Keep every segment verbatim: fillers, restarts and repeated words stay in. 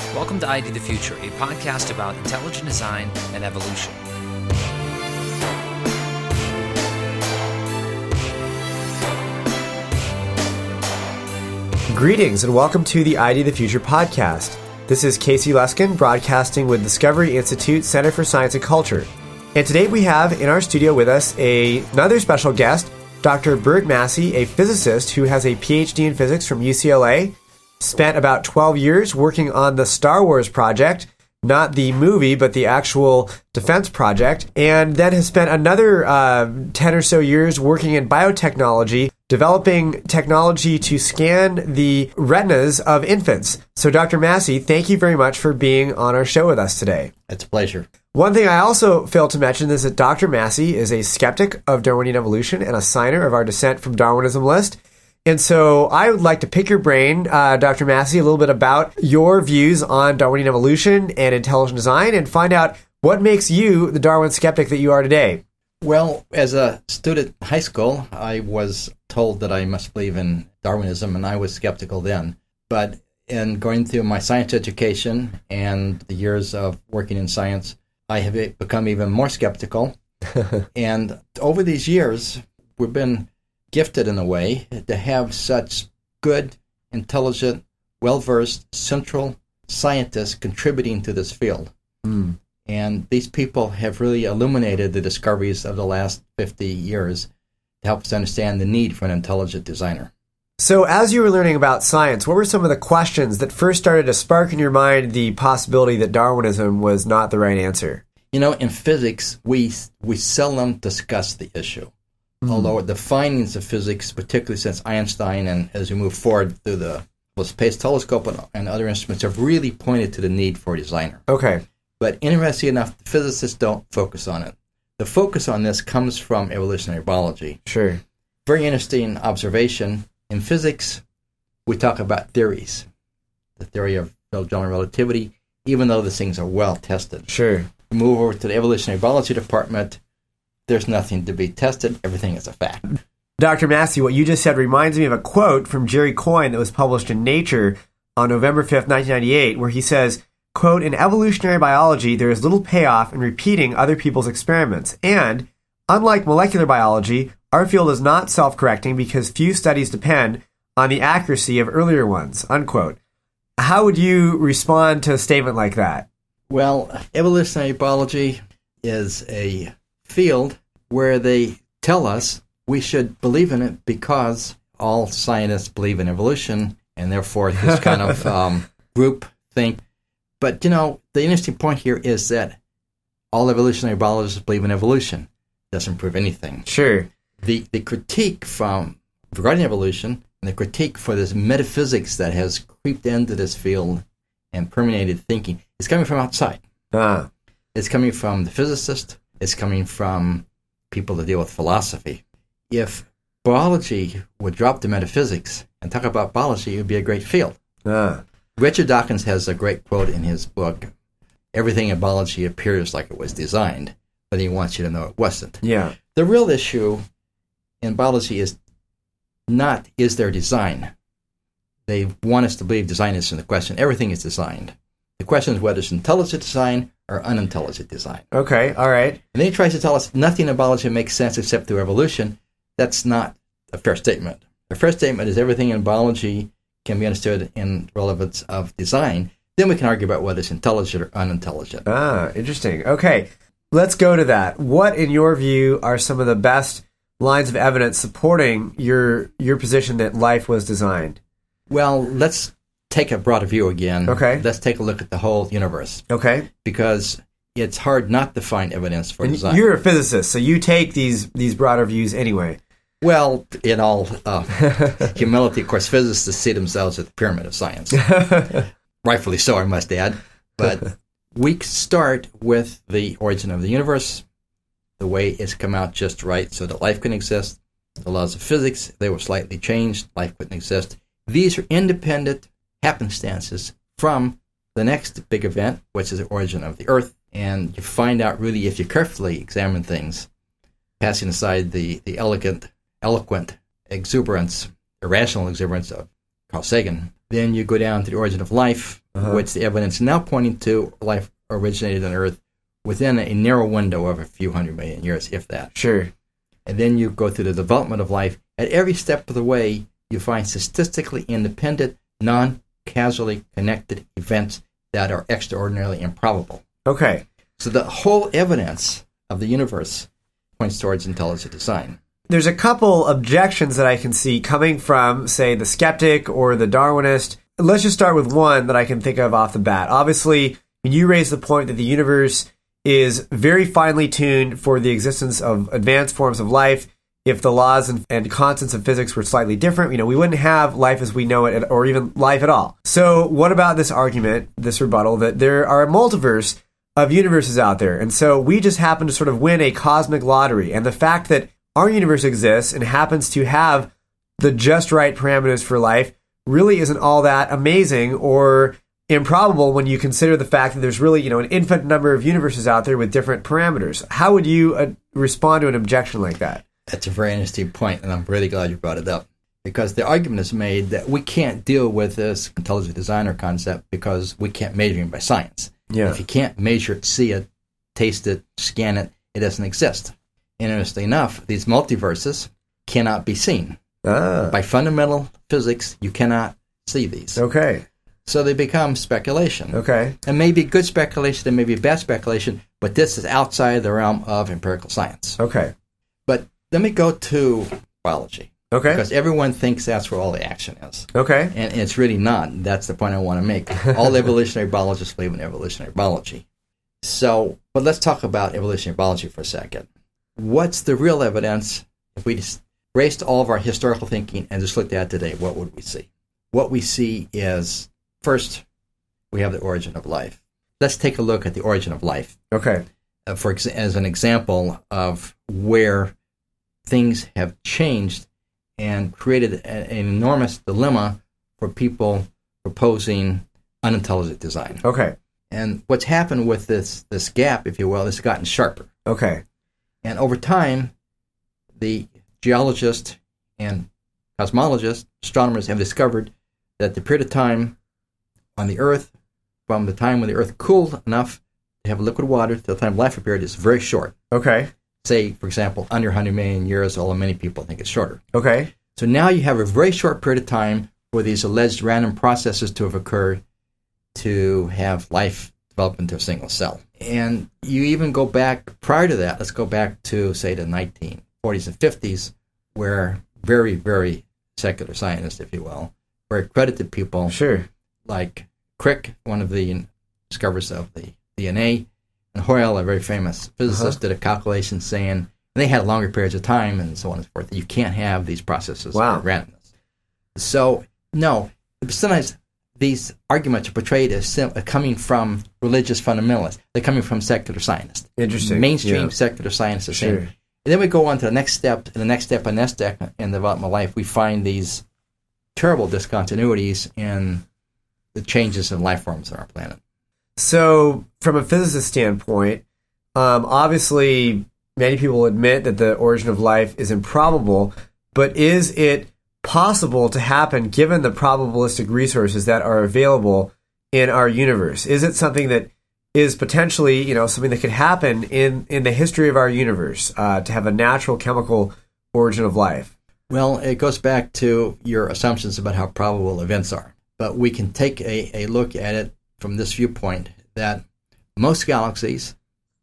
Welcome to I D the Future, a podcast about intelligent design and evolution. Greetings and welcome to the I D the Future podcast. This is Casey Luskin, broadcasting with Discovery Institute Center for Science and Culture. And today we have in our studio with us a, another special guest, Doctor Burt Massey, a physicist who has a P H D in physics from U C L A, spent about twelve years working on the Star Wars project, not the movie, but the actual defense project, and then has spent another uh, ten or so years working in biotechnology, developing technology to scan the retinas of infants. So, Doctor Massey, thank you very much for being on our show with us today. It's a pleasure. One thing I also failed to mention is that Doctor Massey is a skeptic of Darwinian evolution and a signer of our Descent from Darwinism list. And so I would like to pick your brain, uh, Doctor Massey, a little bit about your views on Darwinian evolution and intelligent design and find out what makes you the Darwin skeptic that you are today. Well, as a student in high school, I was told that I must believe in Darwinism, and I was skeptical then. But in going through my science education and the years of working in science, I have become even more skeptical. And over these years, we've been gifted in a way to have such good, intelligent, well-versed central scientists contributing to this field. Mm. And these people have really illuminated the discoveries of the last fifty years to help us understand the need for an intelligent designer. So as you were learning about science, what were some of the questions that first started to spark in your mind the possibility that Darwinism was not the right answer? You know, in physics, we we seldom discuss the issue. Mm. Although the findings of physics, particularly since Einstein and as we move forward through the Space Telescope and, and other instruments, have really pointed to the need for a designer. Okay. But interesting enough, the physicists don't focus on it. The focus on this comes from evolutionary biology. Sure. Very interesting observation. In physics, we talk about theories. The theory of general relativity, even though these things are well tested. Sure. Move over to the evolutionary biology department, there's nothing to be tested. Everything is a fact. Doctor Massey, what you just said reminds me of a quote from Jerry Coyne that was published in Nature on November fifth, nineteen ninety-eight, where he says, quote, "In evolutionary biology, there is little payoff in repeating other people's experiments. And, unlike molecular biology, our field is not self-correcting because few studies depend on the accuracy of earlier ones," unquote. How would you respond to a statement like that? Well, evolutionary biology is a field where they tell us we should believe in it because all scientists believe in evolution, and therefore this kind of um, group think. But, you know, the interesting point here is that all evolutionary biologists believe in evolution. Doesn't prove anything. Sure. The the critique from regarding evolution and the critique for this metaphysics that has creeped into this field and permeated thinking is coming from outside. Ah. It's coming from the physicist. It's coming from people that deal with philosophy. If biology would drop the metaphysics and talk about biology, it would be a great field. Ah. Richard Dawkins has a great quote in his book, "Everything in biology appears like it was designed, but he wants you to know it wasn't." Yeah. The real issue in biology is not, is there design? They want us to believe design is in the question. Everything is designed. The question is whether it's intelligent design or unintelligent design. Okay, all right. And then he tries to tell us nothing in biology makes sense except through evolution. That's not a fair statement. A fair statement is everything in biology can be understood in relevance of design. Then we can argue about whether it's intelligent or unintelligent. Ah, interesting. Okay, let's go to that. What, in your view, are some of the best lines of evidence supporting your your position that life was designed? Well, let's take a broader view again. Okay. Let's take a look at the whole universe. Okay. Because it's hard not to find evidence for and design. You're a physicist, so you take these these broader views anyway. Well, in all uh, humility, of course, physicists see themselves at the pyramid of science. Rightfully so, I must add. But we start with the origin of the universe, the way it's come out just right so that life can exist. The laws of physics, they were slightly changed, life couldn't exist. These are independent happenstances from the next big event, which is the origin of the Earth. And you find out really, if you carefully examine things, passing aside the, the elegant, eloquent exuberance, irrational exuberance of Carl Sagan, Then you go down to the origin of life, Uh-huh. which the evidence is now pointing to life originated on Earth within a narrow window of a few hundred million years, if that. Sure. And then you go through the development of life. At every step of the way, you find statistically independent, non-causally connected events that are extraordinarily improbable. Okay. So the whole evidence of the universe points towards intelligent design. There's a couple objections that I can see coming from, say, the skeptic or the Darwinist. Let's just start with one that I can think of off the bat. Obviously, when you raise the point that the universe is very finely tuned for the existence of advanced forms of life, if the laws and, and constants of physics were slightly different, you know, we wouldn't have life as we know it, or even life at all. So what about this argument, this rebuttal, that there are a multiverse of universes out there, and so we just happen to sort of win a cosmic lottery, and the fact that our universe exists and happens to have the just right parameters for life really isn't all that amazing or improbable when you consider the fact that there's really, you know, an infinite number of universes out there with different parameters. How would you uh, respond to an objection like that? That's a very interesting point, and I'm really glad you brought it up, because the argument is made that we can't deal with this intelligent designer concept because we can't measure it by science. Yeah. If you can't measure it, see it, taste it, scan it, it doesn't exist. Interestingly enough, these multiverses cannot be seen. Ah. By fundamental physics, you cannot see these. Okay. So they become speculation. Okay. And maybe good speculation and maybe bad speculation, but this is outside the realm of empirical science. Okay. But let me go to biology. Okay. Because everyone thinks that's where all the action is. Okay. And it's really not. That's the point I want to make. All evolutionary biologists believe in evolutionary biology. So, but let's talk about evolutionary biology for a second. What's the real evidence? If we just erased all of our historical thinking and just looked at it today, what would we see? What we see is, first, we have the origin of life. Let's take a look at the origin of life. Okay. Uh, for ex- as an example of where things have changed and created a, an enormous dilemma for people proposing unintelligent design. Okay. And what's happened with this this gap, if you will, has gotten sharper. Okay. And over time, the geologists and cosmologists, astronomers have discovered that the period of time on the Earth, from the time when the Earth cooled enough to have liquid water to the time life appeared, is very short. Okay. Say, for example, under one hundred million years, although many people think it's shorter. Okay. So now you have a very short period of time for these alleged random processes to have occurred to have life develop into a single cell. And you even go back prior to that, let's go back to, say, the nineteen forties and fifties, where very, very secular scientists, if you will, very accredited people Sure. like Crick, one of the discoverers of the D N A, and Hoyle, a very famous physicist, Uh-huh. did a calculation saying, and they had longer periods of time and so on and so forth, that you can't have these processes Wow. of randomness. So, no, sometimes these arguments are portrayed as sim- coming from religious fundamentalists. They're coming from secular scientists. Interesting. Mainstream Yeah. secular scientists are Sure. saying. And then we go on to the next step, and the next step and next step in the development of life, we find these terrible discontinuities in the changes in life forms on our planet. So, from a physicist standpoint, um, obviously, many people admit that the origin of life is improbable, but is it possible to happen given the probabilistic resources that are available in our universe? Is it something that is potentially, you know, something that could happen in, in the history of our universe, uh, to have a natural chemical origin of life? Well, it goes back to your assumptions about how probable events are. But we can take a, a look at it from this viewpoint, that most galaxies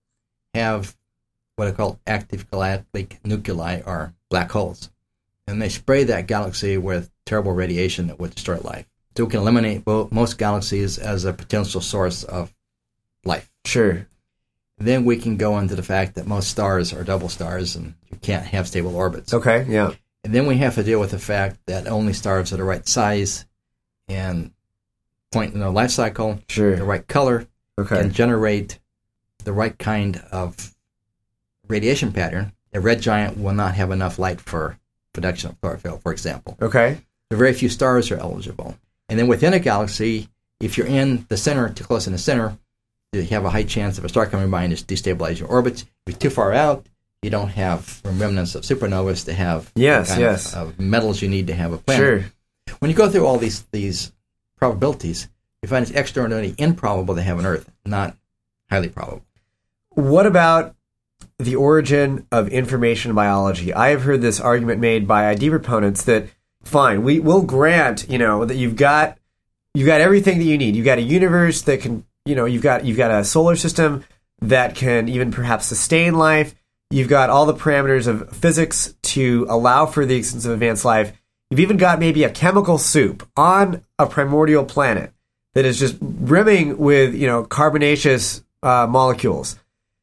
have what I call active galactic nuclei, or black holes. And they spray that galaxy with terrible radiation that would destroy life. So we can eliminate bo- most galaxies as a potential source of life. Sure. Then we can go into the fact that most stars are double stars and you can't have stable orbits. Okay, yeah. And then we have to deal with the fact that only stars of the right size and point in their life cycle, Sure. the right color, Okay. can generate the right kind of radiation pattern. A red giant will not have enough light for production of chlorophyll, for example. Okay. So very few stars are eligible. And then within a galaxy, if you're in the center, too close in the center, you have a high chance of a star coming by and just destabilize your orbits. If you're too far out, you don't have remnants of supernovas to have Yes, the kind yes. Of, of metals you need to have a planet. Sure. When you go through all these these probabilities, you find it's extraordinarily improbable to have an Earth, not highly probable. What about the origin of information biology? I have heard this argument made by I D proponents that, fine, we will grant, you know, that you've got you've got everything that you need. You've got a universe that can, you know, you've got you've got a solar system that can even perhaps sustain life. You've got all the parameters of physics to allow for the existence of advanced life. You've even got maybe a chemical soup on a primordial planet that is just brimming with, you know, carbonaceous uh, molecules.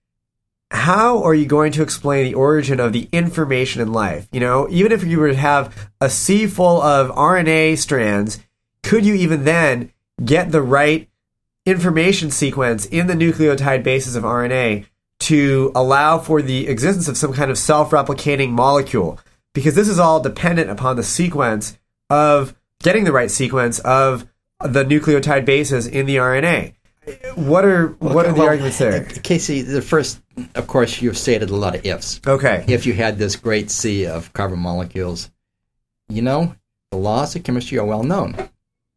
How are you going to explain the origin of the information in life? You know, even if you were to have a sea full of R N A strands, could you even then get the right information sequence in the nucleotide bases of R N A to allow for the existence of some kind of self-replicating molecule? Because this is all dependent upon the sequence of getting the right sequence of the nucleotide bases in the R N A. What are what okay, are the well, arguments there? Casey, the first, of course, you've stated a lot of ifs. Okay. If you had this great sea of carbon molecules, you know, the laws of chemistry are well known.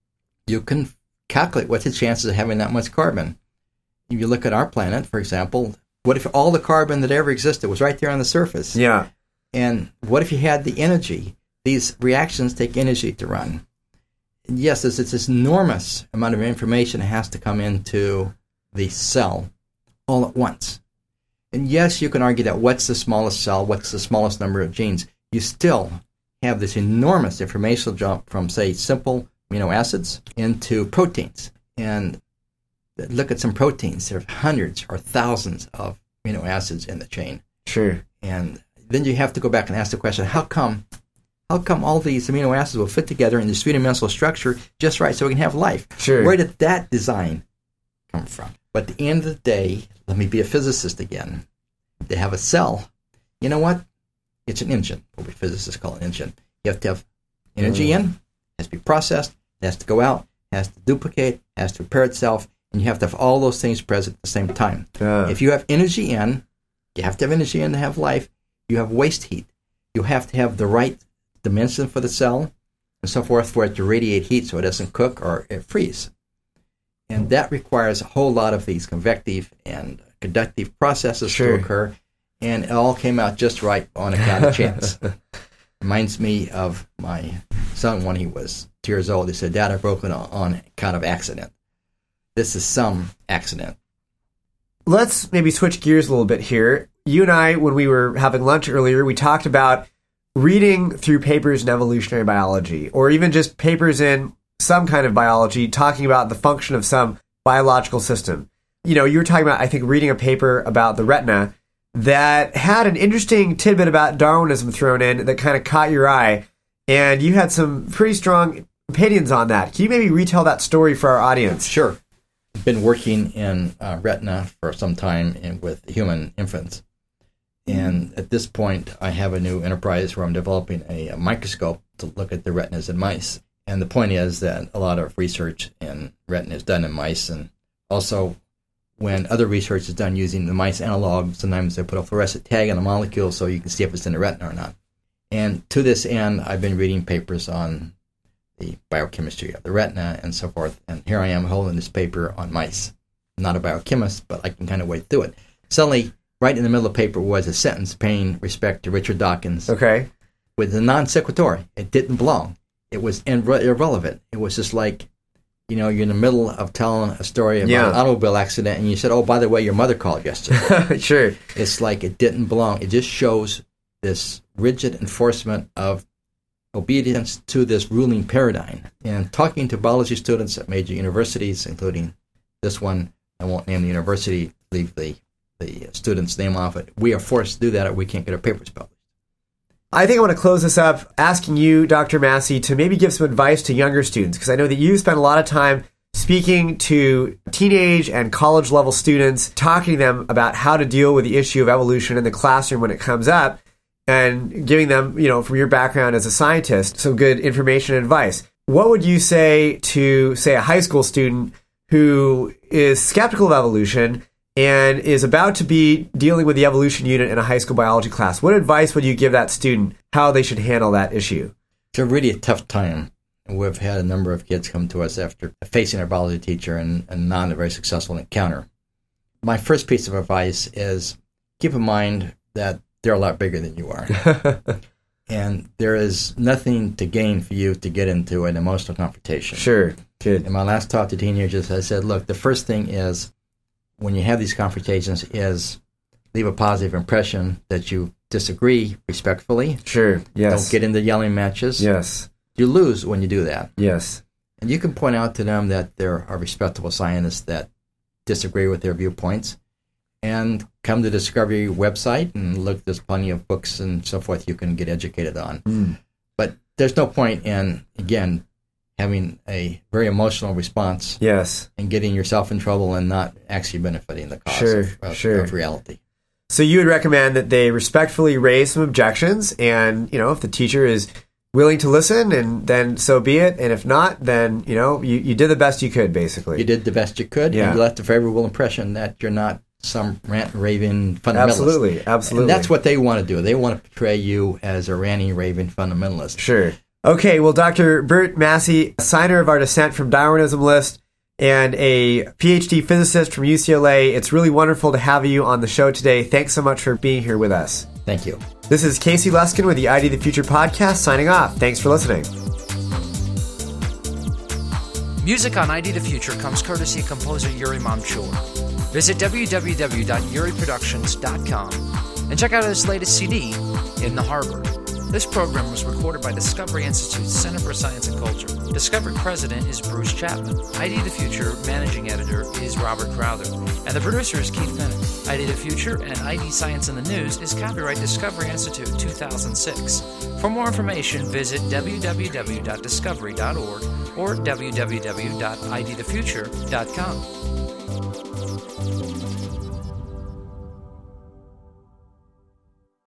You can calculate what's the chances of having that much carbon. If you look at our planet, for example, what if all the carbon that ever existed was right there on the surface? Yeah. And what if you had the energy? These reactions take energy to run. Yes, there's this enormous amount of information that has to come into the cell all at once. And yes, you can argue that what's the smallest cell, what's the smallest number of genes. You still have this enormous informational jump from, say, simple amino acids into proteins. And look at some proteins. There are hundreds or thousands of amino acids in the chain. Sure. And then you have to go back and ask the question, how come How come all these amino acids will fit together in this three-dimensional structure just right so we can have life? Sure. Where did that design come from? But at the end of the day, let me be a physicist again. They have a cell. You know what? It's an engine. What we physicists call an engine. You have to have energy in, it has to be processed, it has to go out, it has to duplicate, it has to repair itself, and you have to have all those things present at the same time. Uh. If you have energy in, you have to have energy in to have life, you have waste heat. You have to have the right dimension for the cell and so forth for it to radiate heat so it doesn't cook or it freeze. And that requires a whole lot of these convective and conductive processes Sure. to occur, and it all came out just right on account of chance. Reminds me of my son when he was two years old. He said, "Dad, I broke it on, on account of accident." This is some accident. Let's maybe switch gears a little bit here. You and I, when we were having lunch earlier, we talked about reading through papers in evolutionary biology, or even just papers in some kind of biology talking about the function of some biological system. You know, you were talking about, I think, reading a paper about the retina that had an interesting tidbit about Darwinism thrown in that kind of caught your eye, and you had some pretty strong opinions on that. Can you maybe retell that story for our audience? Sure. I've been working in uh, retina for some time in, with human infants. And at this point, I have a new enterprise where I'm developing a, a microscope to look at the retinas in mice. And the point is that a lot of research in retina is done in mice. And also, when other research is done using the mice analog, sometimes they put a fluorescent tag on a molecule so you can see if it's in the retina or not. And to this end, I've been reading papers on the biochemistry of the retina and so forth. And here I am holding this paper on mice. I'm not a biochemist, but I can kind of wade through it. Suddenly, right in the middle of the paper was a sentence paying respect to Richard Dawkins. Okay. With a non sequitur. It didn't belong. It was irre- irrelevant. It was just like, you know, you're in the middle of telling a story about yeah. an automobile accident, and you said, "Oh, by the way, your mother called yesterday." Sure. It's like it didn't belong. It just shows this rigid enforcement of obedience to this ruling paradigm. And talking to biology students at major universities, including this one, I won't name the university, leave the the student's name off it. We are forced to do that or we can't get our papers published. I think I want to close this up asking you, Doctor Massey, to maybe give some advice to younger students, because I know that you spend a lot of time speaking to teenage and college level students, talking to them about how to deal with the issue of evolution in the classroom when it comes up, and giving them, you know, from your background as a scientist, some good information and advice. What would you say to, say, a high school student who is skeptical of evolution and is about to be dealing with the evolution unit in a high school biology class? What advice would you give that student how they should handle that issue? It's a really a tough time And we've had a number of kids come to us after facing their biology teacher and, and not a very successful encounter. My first piece of advice is keep in mind that they're a lot bigger than you are. And there is nothing to gain for you to get into an emotional confrontation. Sure. Good. In my last talk to teenagers, I said, look, the first thing is when you have these confrontations is leave a positive impression that you disagree respectfully. Sure. Yes. Don't get into yelling matches. Yes. You lose when you do that. Yes. And you can point out to them that there are respectable scientists that disagree with their viewpoints, and come to the Discovery website and look. There's plenty of books and so forth you can get educated on. Mm. But there's no point in, again, having a very emotional response Yes. and getting yourself in trouble and not actually benefiting the cause Sure, of, of, sure. of reality. So you would recommend that they respectfully raise some objections, and, you know, if the teacher is willing to listen, and then so be it. And if not, then, you know, you, you did the best you could, basically. You did the best you could, Yeah. and you left a favorable impression that you're not some rant raving fundamentalist. Absolutely, absolutely. And that's what they want to do. They want to portray you as a ranting raving fundamentalist. Sure. Okay, well, Doctor Bert Massey, signer of our Dissent from Darwinism list and a P H D physicist from U C L A, it's really wonderful to have you on the show today. Thanks so much for being here with us. Thank you. This is Casey Luskin with the I D the Future podcast signing off. Thanks for listening. Music on I D the Future comes courtesy of composer Yuri Mamchur. Visit w w w dot yuri productions dot com and check out his latest C D, In the Harbor. This program was recorded by Discovery Institute's Center for Science and Culture. Discovery President is Bruce Chapman. I D the Future Managing Editor is Robert Crowther. And the producer is Keith Bennett. I D the Future and I D Science in the News is copyright Discovery Institute two thousand six. For more information, visit w w w dot discovery dot org or w w w dot i d the future dot com.